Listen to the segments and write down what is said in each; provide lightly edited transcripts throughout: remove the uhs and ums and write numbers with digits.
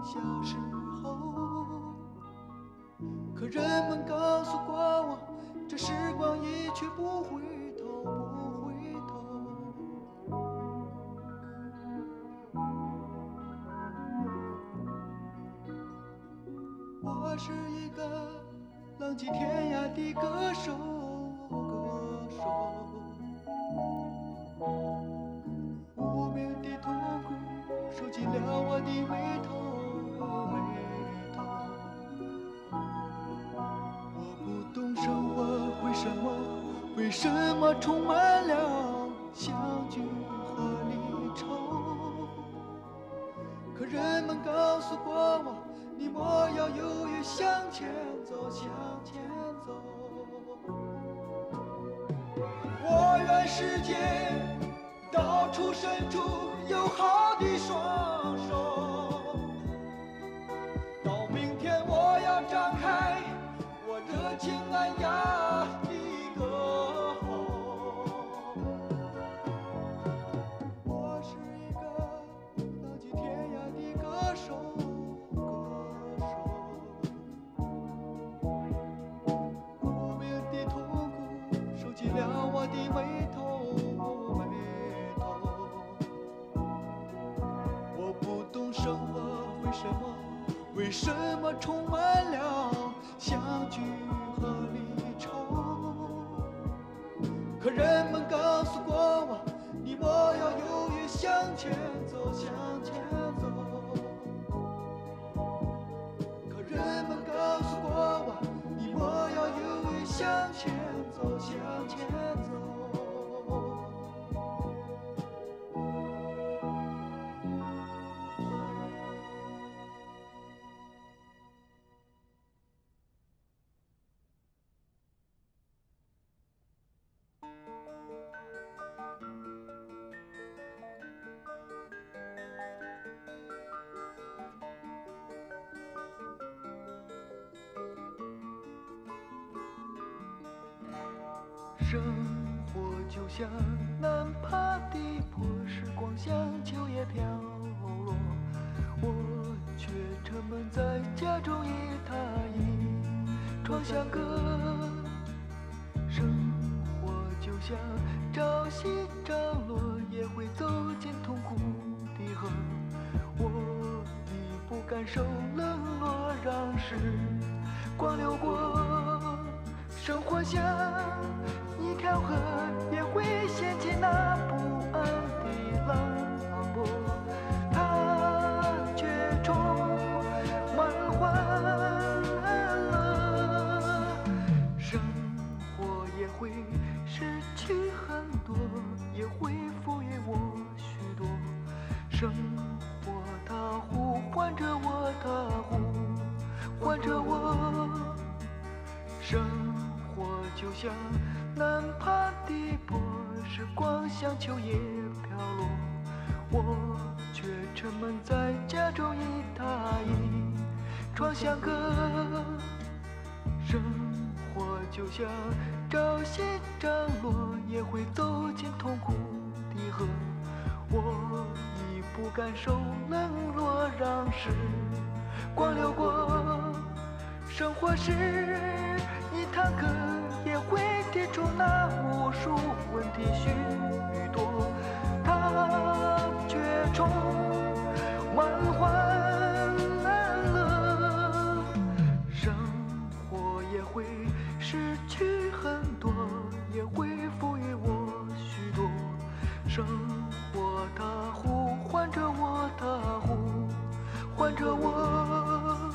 小时候。可人们告诉过我，这时光一去不回头，不回头。我是一个浪迹天涯的歌手，歌手。无名的痛苦收紧了我的眉头，眉头。我不懂生活为什么充满了相聚和离愁。可人们告诉过我，你莫要犹豫，向前走，向前走。我愿世界到处伸出友好的双手，到明天我要张开我热情安雅的歌喉。我是一个浪迹天涯的歌手，歌手。无名的痛苦收紧了我的眉头，眉头。我不懂生活为什么充满了相聚和离愁。可人们告诉过我，你莫要犹豫，向前走，向前走。可人们告诉过我，你莫要犹豫，向前走，向前走。生活就像难爬的坡，时光像秋叶飘落，我却沉闷在家中一榻一窗相隔。生活就像朝夕涨落，也会走进痛苦的河。我已不敢受冷落，让时光流过。生活像一条河，也会掀起那不安的浪波，它却充满欢乐。生活也会失去很多，也会赋予我许多。生活它呼唤着我，它呼唤着我。生活就像难爬的坡，时光像秋叶飘落，我却沉闷在家中一榻一窗相隔。生活就像朝夕涨落，也会走进痛苦的河。我已不敢受冷落，让时光流过。生活是一堂课，也会提出那无数问题许多，它却充满欢乐。生活也会失去很多，也会赋予我许多。生活它呼唤着我，它呼唤着我。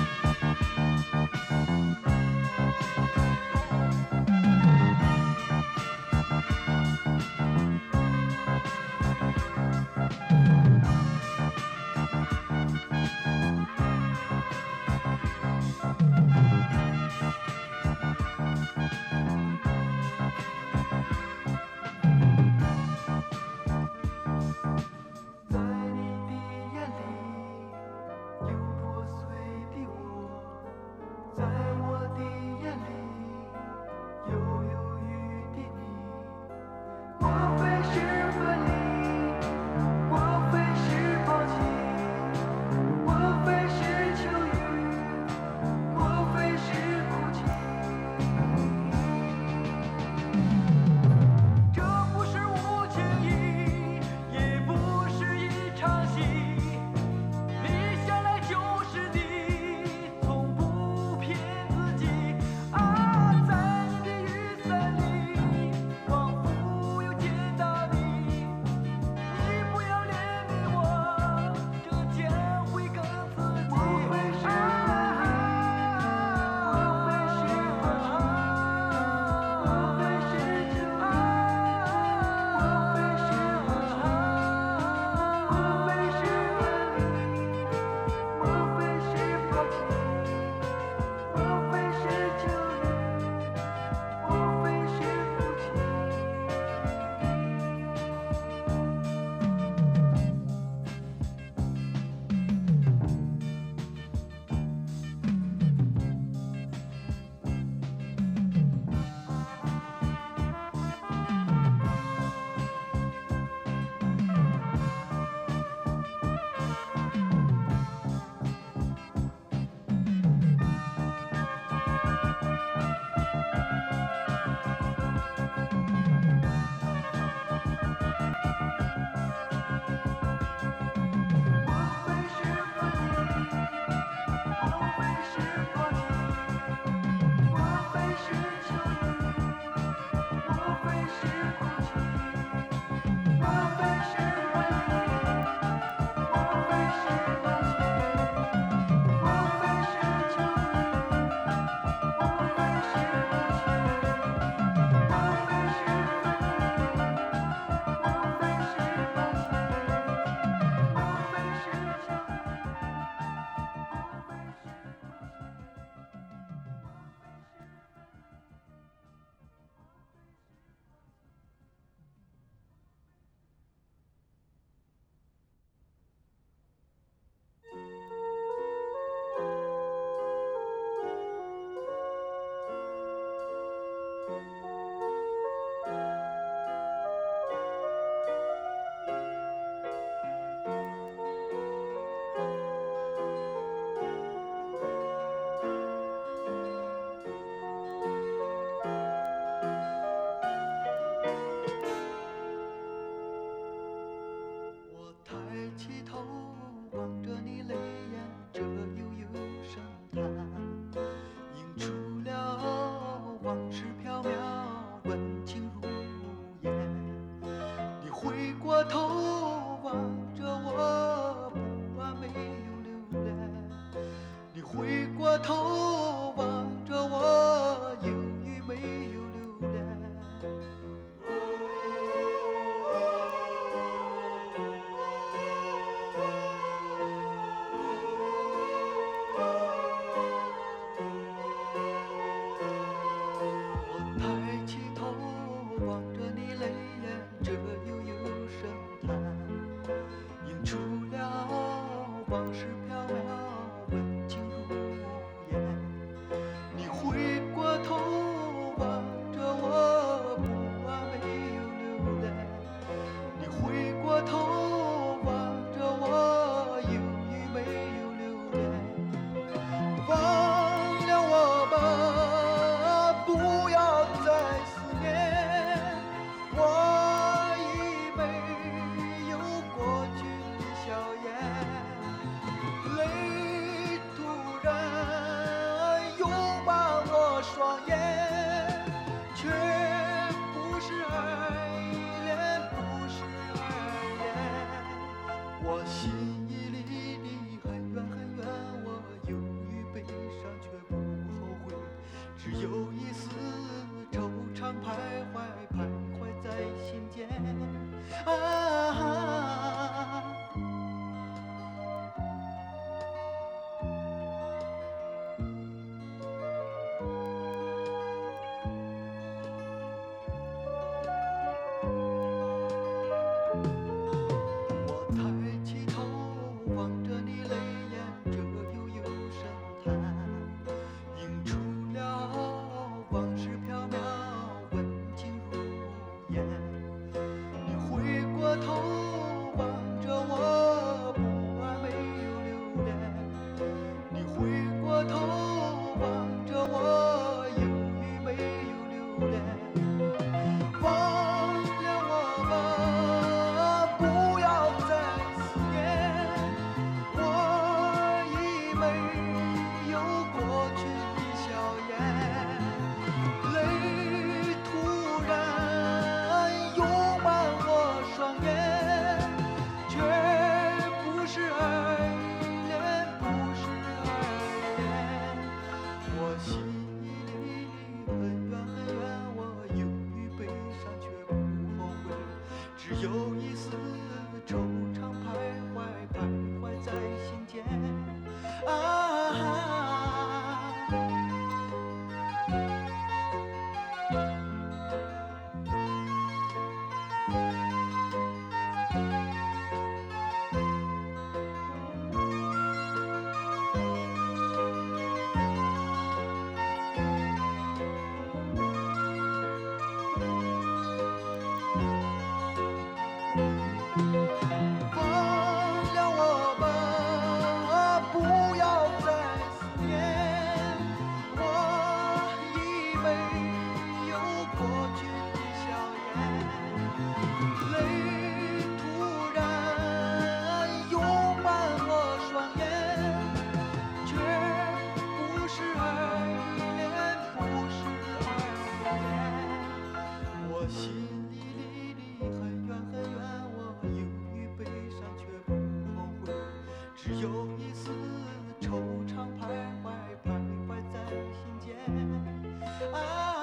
只有一丝惆怅徘徊在心间。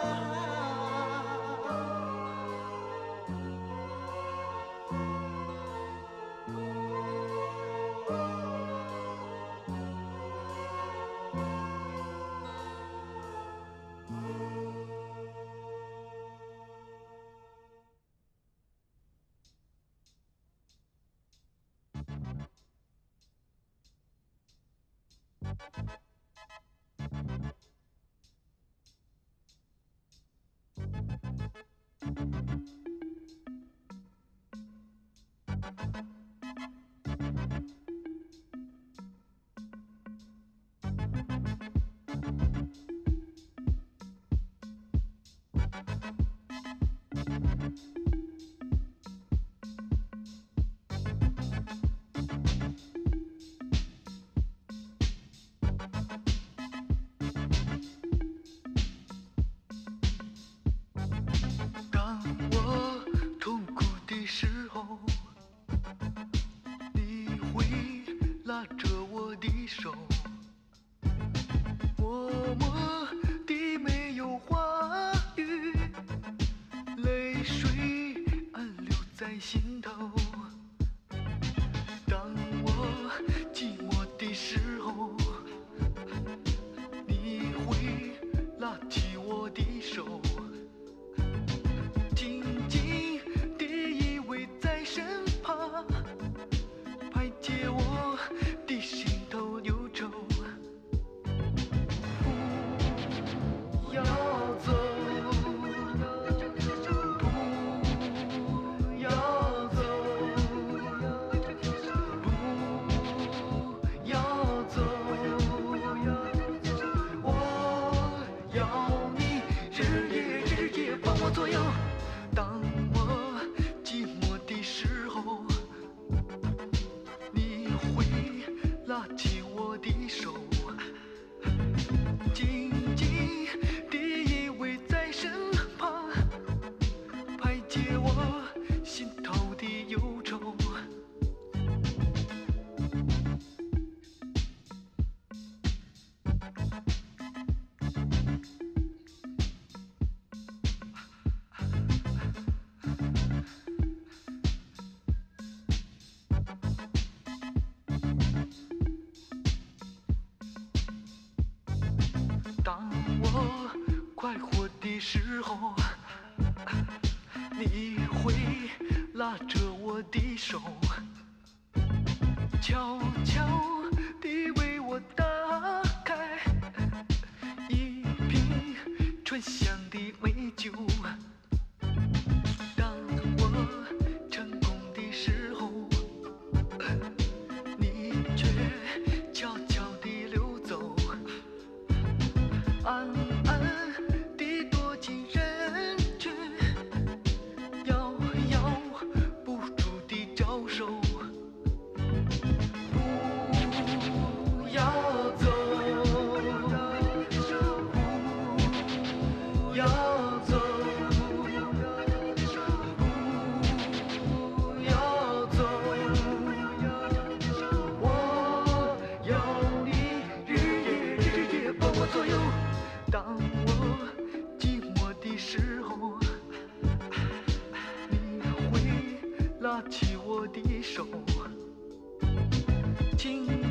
当我痛苦的时候，你会拉着我的手，默默地没有话语，泪水暗流在心头。当我寂寞的时候，你会拉起我的手，紧紧地依偎在身旁，排解我的心头忧愁。不要走，不要走，不要走，我要你日夜帮我左右。当我寂寞的时候，你会拉起我的手，紧紧地依偎在身旁，排解我心头的忧愁。当我快活的时候，你会拉着我的手，悄悄地为我打开一瓶醇香的美酒。当我成功的时候，你却悄悄地溜走，暗暗地躲进人群，遥遥不住地招手。不要走，不要走，不要走，我要你日夜帮我左右。当我寂寞的时候，你会拉起我的手，紧